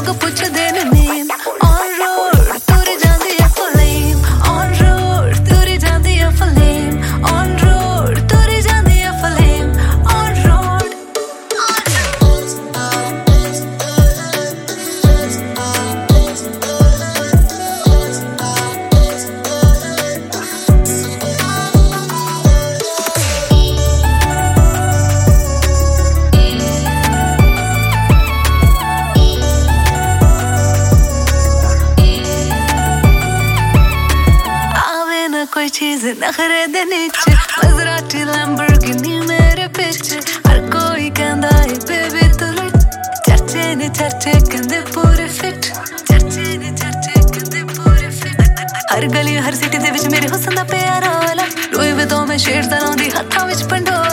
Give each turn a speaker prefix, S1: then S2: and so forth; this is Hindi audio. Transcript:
S1: लोग पुछदे ने नेम ऑन रोड तुरी जांदी है फ्लेम ऑन रोड तुरी जांदी है फ्लेम ऑन रोड तुरी जांदी है फ्लेम ऑन रोड कोई चीज नखरे दे नीचे मजराटी लैम्बोर्गिनी मेरे पीछे हर कोई कहंदा है बेबी तू लिट चर्चे ने चर्चे कहंदे पूरे फिट चर्चे ने चर्चे कहंदे पूरे फिट हर गली हर सिटी दे विच मेरे हुस्न दा प्यारा वाला लुई विटॉन में शेड्स दा लाउंदी हत्थां विच पंडोला